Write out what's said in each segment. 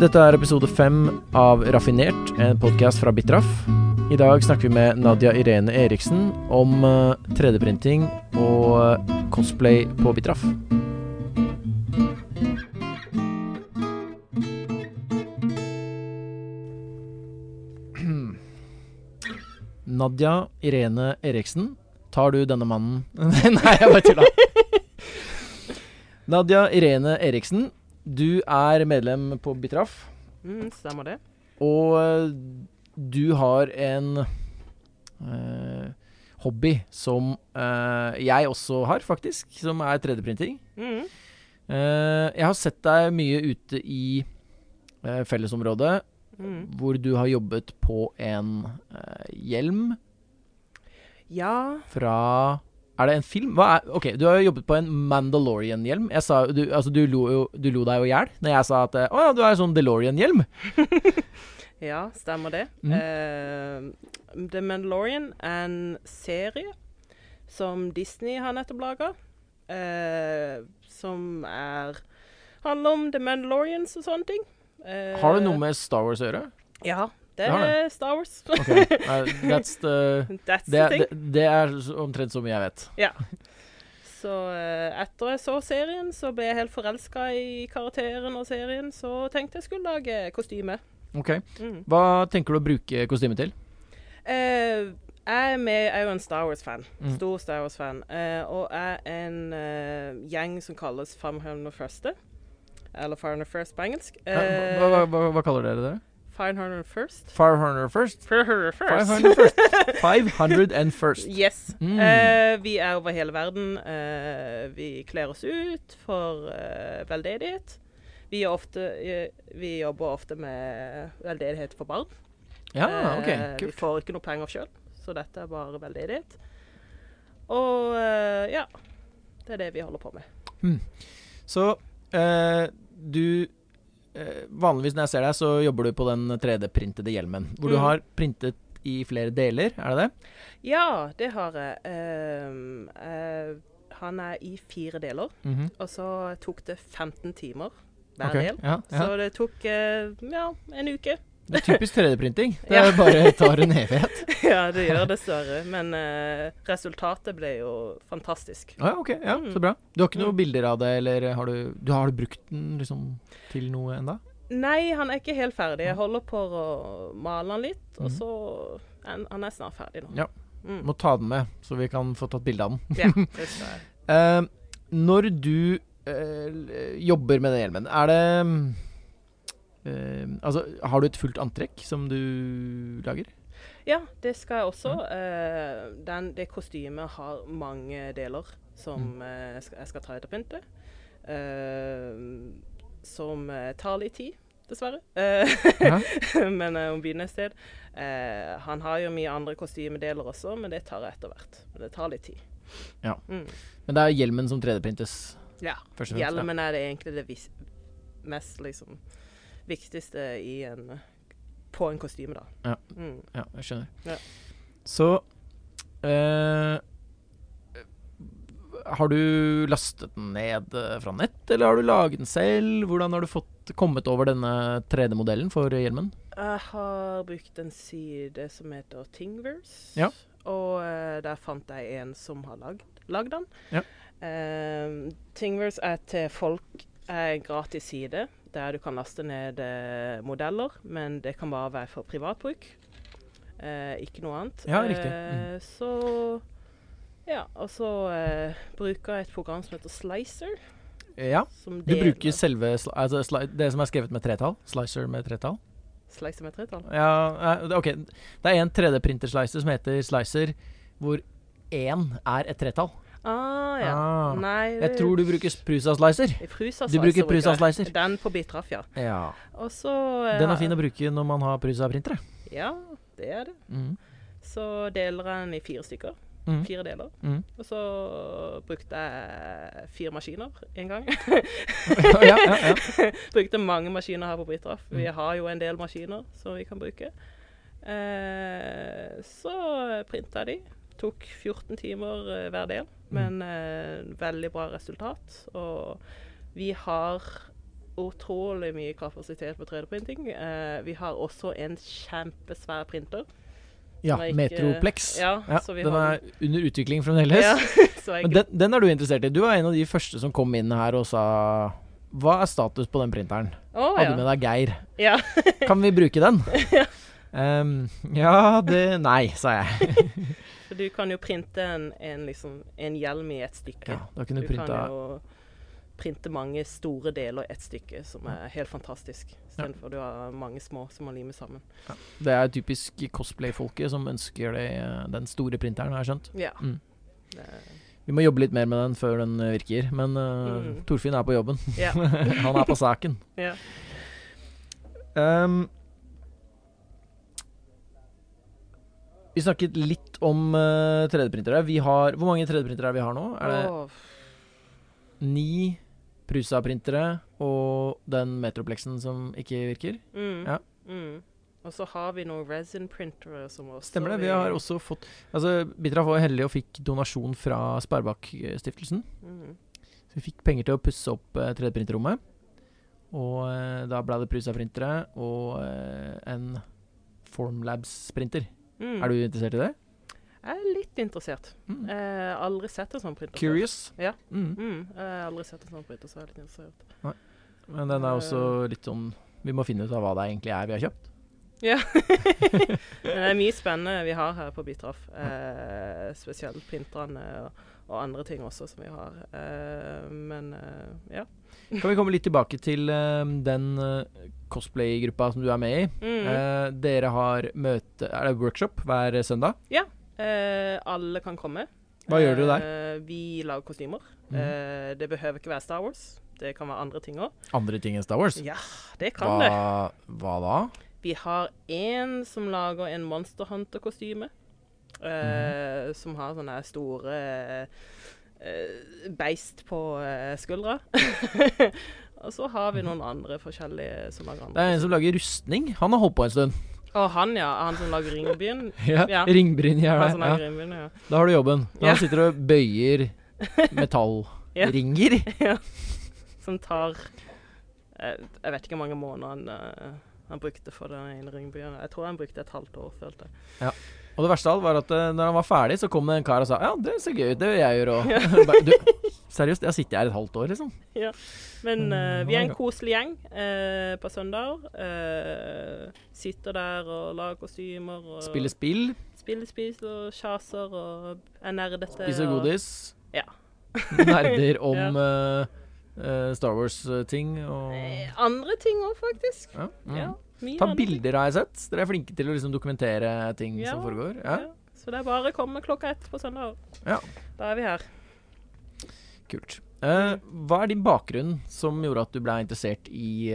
Dette episode 5 av Raffinert, en podcast fra Bitraff. I dag snakker vi med Nadia Irene Eriksen om 3D-printing og cosplay på Bitraff. Nadia Irene Eriksen, tar du denne mannen? Nei, jeg bare tuller. Nadia Irene Eriksen, du medlem på Bitraff. Stemmer det. Og du har en hobby som jeg også har, faktisk, som 3D-printing. Jeg har sett deg mye ute i fellesområdet, hvor du har jobbet på en hjelm. Ja. Fra... det en film? Ok, du har jobbet på en Mandalorian-hjelm. Jeg sa, du lo deg jo ihjel når jeg sa at du har en sånn DeLorean-hjelm. Ja, stemmer det. The Mandalorian en serie som Disney har nettopp laget, som handler om The Mandalorians og sånne ting. Har det noe med Star Wars å gjøre? Ja, det er Star Wars. Okay. That's the thing. Det omtrent så mye jeg vet. Ja. Så etter jeg så serien, så ble jeg helt forelsket i karakteren og serien, så tenkte jeg skulle lage kostyme. Ok. Hva tenker du å bruke kostyme til? Jeg er jo en Star Wars-fan. Stor Star Wars-fan. Og en gjeng som kalles 501st. Eller 501st på engelsk. Hva kaller dere? 501st. 501st? 501st. Yes. Vi over hele verden. Vi kler oss ut for veldedighet. Vi jobber ofte med veldedighet for barn. Ja, ok, kult. Vi får ikke noe penger selv, så dette bare veldedighet. Og ja, det det vi holder på med. Så du vanligvis når jeg ser deg, så jobber du på den 3D-printede hjelmen, hvor du har printet i flere deler, det det? Ja, det har jeg. Han i 4 deler, og så tok det 15 timer hver del. Ja. Så det tok en uke. Det typisk 3D-printing. Det bare tar en evighet. Ja, det gjør det større, men resultatet ble jo fantastisk. Ok, ja, så bra. Du har ikke noen bilder av det, eller har du brukt den liksom til noe enda? Nei, han ikke helt ferdig. Jeg holder på å male han litt, og så han snart ferdig nå. Ja, må ta den med, så vi kan få tatt bilde av den. Ja, det skal jeg. Når du jobber med den hjelmen, det... har du et fullt antrekk som du lager? Ja, det skal jeg også. Det kostymet har mange deler som jeg skal 3D-printe. Som tar litt tid, dessverre. Men om begynner et sted. Han har jo mye andre kostymedeler også, men det tar etter hvert. Men det tar litt tid. Ja. Men det hjelmen som 3D-printes? Ja, hjelmen det egentlig det mest liksom viktigste på en kostyme da. Ja, jeg skjønner. Ja. Så har du lastet den ned fra nett, eller har du laget den selv? Hvordan har du kommet over denne 3D-modellen for hjelmen? Jeg har brukt en side som heter Thingiverse, og der fant jeg en som har lagd den. Ja. Thingiverse til folk en gratis side, der du kan laste ned modeller, men det kan bare være for privatbruk. Ikke noe annet. Ja, riktig. Så, ja, og så bruker jeg et program som heter Slicer. Ja, du bruker selve, det som skrevet med 3-tall, Slicer med 3-tall. Slicer med 3-tall? Ja, ok. Det en 3D-printer-slicer som heter Slicer, hvor 1 et 3-tall. Ja. Nei, jeg tror du bruker Prusa-slicer. Du bruker Prusa-slicer. Den på Bitraff, ja. Og så, den fin å bruke når man har Prusa-printere. Ja, det det. Så deler jeg den i 4 stykker. 4 deler. Og så brukte jeg 4 maskiner en gang. Brukte mange maskiner her på Bitraff. Vi har jo en del maskiner som vi kan bruke. Så printet jeg de. Tok 14 timer hver del, men veldig bra resultat. Og vi har utrolig mye kapasitet på 3D-printing. Vi har også en kjempesvær printer. Ja, Metroplex. Ja, så den under utvikling fremdeles. Ja, men den er du interessert i. Du var en av de første som kom inn her og sa hva er status på den printeren? Hadde med deg Geir. Ja. Kan vi bruke den? Ja. Nei, sa jeg. Så du kan jo printe en hjelm i et stykke. Ja, da kan du kan jo printe mange store deler i et stykke, som er helt fantastisk. Istedenfor du har mange små som må lime sammen. Ja. Det er typisk cosplay-folket som ønsker den store printeren, har jeg skjønt. Ja. Vi må jobbe litt mer med den før den virker, men Torfinn er på jobben. Ja. Han er på saken. Ja. Vi snakket litt om 3D-printere. Hvor mange 3D-printere vi har nå? Er det 9 Prusa-printere og den Metroplexen som ikke virker? Ja. Og så har vi noen resin-printere som også... Stemmer det. Vi har også fått... Bitra var heldig og fikk donasjon fra Sparebank-stiftelsen. Så vi fikk penger til å pusse opp 3D-printerrommet. Og da ble det Prusa-printere og en Formlabs-printer. Er du interessert i det? Jeg er litt interessert. Jeg har aldri sett en sånn printer. Curious? Ja. Jeg har aldri sett en sånn printer, så jeg er litt interessert. Nei. Men den er også litt sånn... Vi må finne ut av hva det egentlig er vi har kjøpt. Ja. Det er mye spennende vi har her på Bitraf. Spesielt printerne og andre ting også som vi har. Men ja. Kan vi komme litt tilbake til den cosplay-gruppa som du er med i? Dere har møte... Er det workshop hver søndag? Ja. Alle kan komme. Hva gjør dere der? Vi lager kostymer. Det behøver ikke være Star Wars. Det kan være andre ting også. Andre ting enn Star Wars? Ja, det kan det. Hva da? Vi har en som lager en Monster Hunter-kostyme. Som har sånne store beist på skuldra. Og så har vi noen andre forskjellige som lager andre. Det er en som lager rustning. Han har holdt på en stund. Han som lager ringbryn. Ja, ringbryn, Ringbryn, ja. Da har du jobben. Han sitter og bøyer metallringer. Ja. Som tar jeg vet ikke hvor mange måneder han brukte for den ene ringbryen. Jeg tror han brukte et halvt år, følte jeg. Ja. Og det verste av alt var at når han var ferdig, så kom det en kar og sa ja, det ser gøy ut, det vil jeg gjøre også. Seriøst, jeg sitter her et halvt år, liksom. Ja. Men vi er en koselig gjeng på søndag. Sitter der og lager kostymer. Og spiller spill. Spiller og kjaser og er nerdete. Spiser godis. Ja. Nerder om Star Wars-ting. Og andre ting også, faktisk. Ja. Ta bilder har jeg sett. Dere er flinke til å liksom dokumentere ting som foregår. Ja. Så det er bare å komme 1:00 på søndag. Ja. Da er vi her. Kult. Hva er din bakgrunn som gjorde at du ble interessert i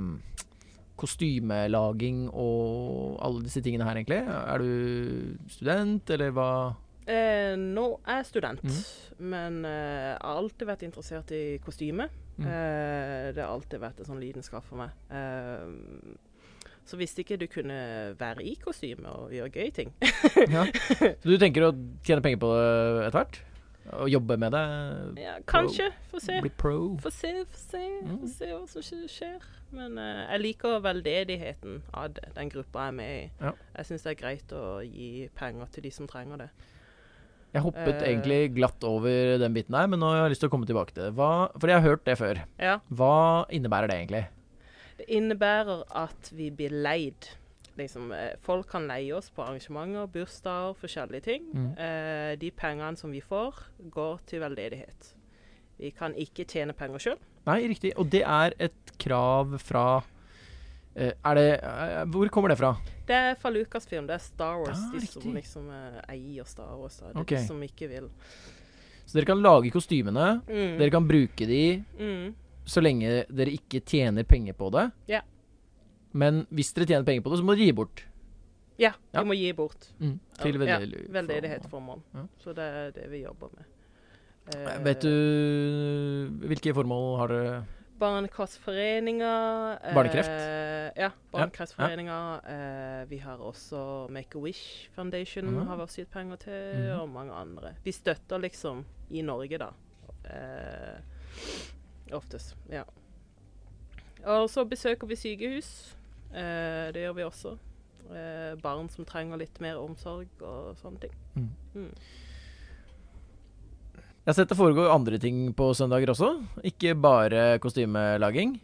kostymelaging og alle disse tingene her, egentlig? Er du student, eller hva? Nå er jeg student, men jeg har alltid vært interessert i kostyme. Det har alltid vært en sånn lidenskap for meg. Så hvis ikke du kunne være i kostyme og gjøre gøy ting. Ja. Så du tenker å tjene penger på det etter hvert? Og jobbe med det? Ja, kanskje. Få se. Bli pro? Få se hva som skjer. Men jeg liker veldedigheten av den gruppa jeg er med i. Ja. Jeg synes det er greit å gi penger til de som trenger det. Jeg hoppet egentlig glatt over den biten her, men nå har jeg lyst til å komme tilbake til det. For jeg har hørt det før. Ja. Hva innebærer det egentlig? Det innebærer at vi blir leid. Liksom, folk kan leie oss på arrangementer, bursdager, forskjellige ting. De pengene som vi får, går til veldedighet. Vi kan ikke tjene penger selv. Nei, riktig. Og det er et krav fra... hvor kommer det fra? Det er fra Lucasfilm. Det er Star Wars. De som liksom eier Star Wars. Det er de som ikke vil. Så dere kan lage kostymene. Dere kan bruke de. Så lenge dere ikke tjener penger på det. Ja. Men hvis dere tjener penger på det, så må dere gi bort. Ja, vi må gi bort. Til veldedighetsformål. Ja. Så det er det vi jobber med. Vet du hvilke formål har dere? Barnekreftforeninger. Barnekreft? Ja, barnekreftforeninger. Vi har også Make-A-Wish Foundation har vi også gitt penger til, og mange andre. Vi støtter liksom i Norge da. Oftest, ja. Og så besøker vi sykehus. Det gjør vi også. Barn som trenger litt mer omsorg og sånne ting. Jeg har sett det foregår andre ting på søndager også. Ikke bare kostymelaging.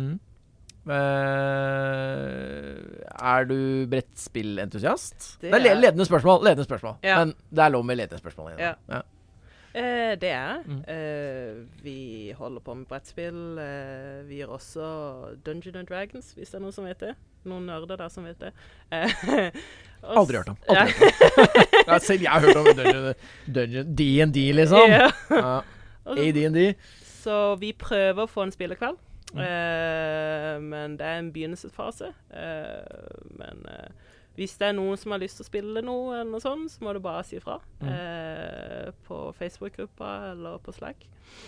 Er du brettspillentusiast? Det er ledende spørsmål. Ja. Men det er lov med ledende spørsmål. Ja. Det er. Vi holder på med brettspill. Vi gjør også Dungeons & Dragons, hvis det er noen som vet det. Noen nerder der som vet det. Aldri hørt om. Selv jeg har hørt om Dungeon D&D, liksom. AD&D. Så vi prøver å få en spillekveld. Men det er en begynnelsesfase. Men hvis det er noen som har lyst til å spille noe, eller noe sånt, så må du bare si fra. På Facebook-gruppa eller på Slack.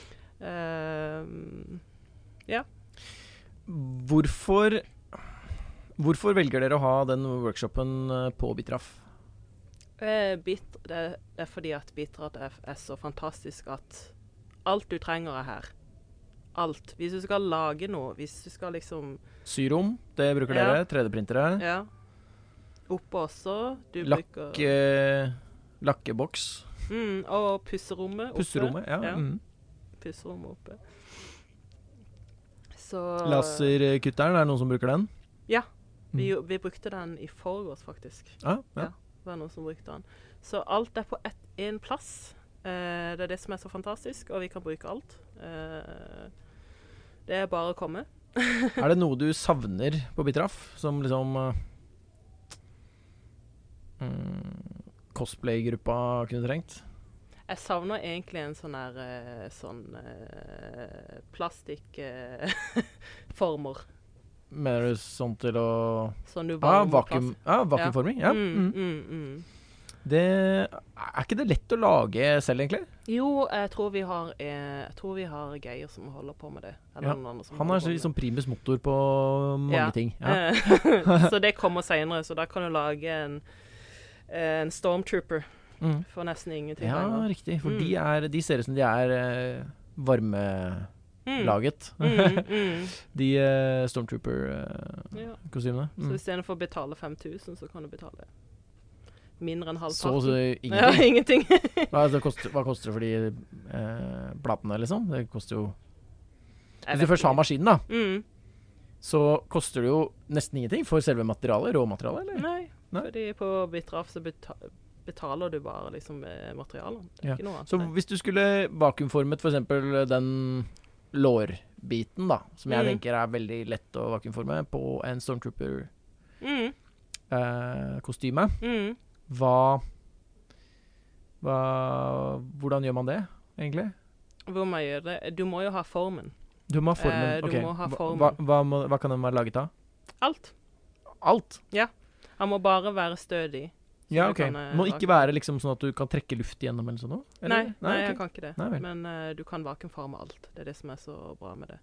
Ja. Hvorfor velger dere å ha den workshopen på Bitraff? Det er fordi at Bitraff er så fantastisk at alt du trenger er her. Alt. Hvis du skal lage noe, hvis du skal liksom... Syrom, det bruker dere. 3D-printere. Ja. Oppe også. Lakkeboks. Og pusserommet oppe. Pusserommet, ja. Pusserommet oppe. Så... Laserkutteren, er det noen som bruker den? Ja. Vi brukte den i forgårs, faktisk. Ja. Det var noen som brukte den. Så alt er på en plass. Det er det som er så fantastisk, og vi kan bruke alt. Det er bare å komme. Er det noe du savner på Bitraff, som liksom cosplay-gruppa kunne trengt? Jeg savner egentlig en sånn plastikkformer. Mener du sånn til å... Sånn du vakuumforming, ja. Er ikke det lett å lage selv, egentlig? Jo, jeg tror vi har Geir som holder på med det. Eller noen andre som han er liksom primus motor på mange ting. Ja. Så det kommer senere, så da kan du lage en Stormtrooper for nesten ingenting. Ja, riktig. For de ser ut som de er varmelaget. De Stormtrooper-kostymene. Så i stedet for å betale 5000, så kan du betale mindre enn halvparten. Så ingenting? Ja, ingenting. Hva koster det for de platene, liksom? Det koster jo... Hvis du først har maskinen, da, så koster det jo nesten ingenting for selve materialet, råmaterialet, eller? Nei. Fordi på Bitraff så betaler du bare liksom materialet. Det er ikke noe annet. Så hvis du skulle vakuumformet for eksempel den lårbiten, da, som jeg tenker er veldig lett å vakuumforme på en Stormtrooper-kostyme, hvordan gjør man det, egentlig? Hvor man gjør det? Du må jo ha formen. Du må ha formen, ok. Du må ha formen. Hva kan den være laget av? Alt. Alt? Ja. Han må bare være stødig. Ja, ok. Må ikke være liksom sånn at du kan trekke luft igjennom eller sånn noe? Nei, jeg kan ikke det. Nei, men du kan vakuumforme alt. Det er det som er så bra med det.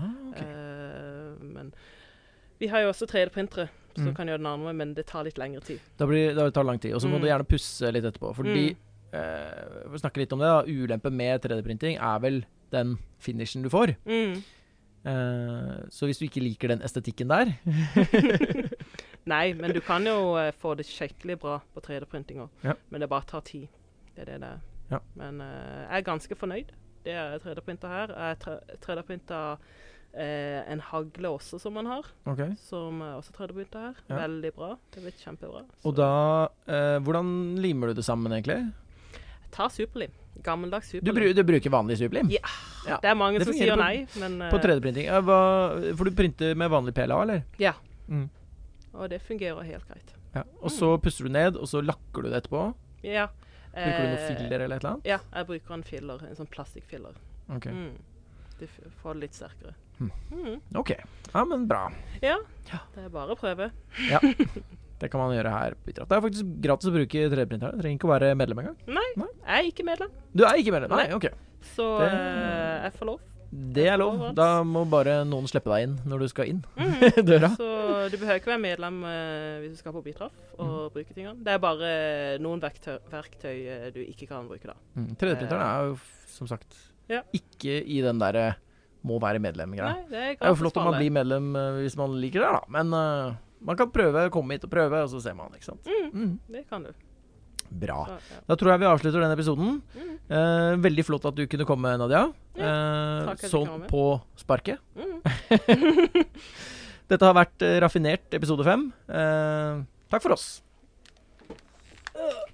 Men vi har jo også 3D-printere, så kan gjøre den andre, men det tar litt lengre tid. Det tar lang tid, og så må du gjerne pusse litt etterpå. Fordi, for å snakke litt om det, ulempe med 3D-printing er vel den finishen du får. Så hvis du ikke liker den estetikken der... Nei, men du kan jo få det skikkelig bra på 3D-printing også. Ja. Men det bare tar tid. Det er det det er. Ja. Men jeg er ganske fornøyd. Det er 3D-printer her. Jeg 3D-printer en hagle også som man har. Som er også 3D-printer her. Ja. Veldig bra. Det blir kjempebra. Så. Og da, hvordan limer du det sammen egentlig? Jeg tar superlim. Gammeldags superlim. Du bruker vanlig superlim? Ja. Det er mange som sier nei. Men, på 3D-printing. For du printer med vanlig PLA, eller? Ja. Og det fungerer helt greit. Ja. Og så pusser du ned, og så lakker du det etterpå? Ja. Bruker du noen filler eller et eller annet? Ja, jeg bruker en filler, en sånn plastikkfiller. Ok. Det får det litt sterkere. Ok, ja, men bra. Ja, det er bare å prøve. Ja, det kan man gjøre her på Bitraff. Det er faktisk gratis å bruke 3D-printer. Du trenger ikke å være medlem engang. Nei, jeg er ikke medlem. Du er ikke medlem? Nei, ok. Så jeg får lov. Det er lov. Da må bare noen slippe deg inn når du skal inn døra. Så du behøver ikke være medlem hvis du skal på Bitraff og bruke tingene. Det er bare noen verktøy du ikke kan bruke da. 3D-printeren er jo som sagt ikke i den der må være medlem-greie. Nei, det er Det er jo flott om man alle. blir medlem hvis man liker det, da. Men man kan prøve, komme hit og prøve, og så ser man, ikke sant. Det kan du. Bra. Så, ja. Da tror jeg vi avslutter denne episoden. Veldig flott at du kunne komme, Nadia. Takk at jeg Sånn kom med. på sparket. Dette har vært Raffinert episode 5. Takk for oss.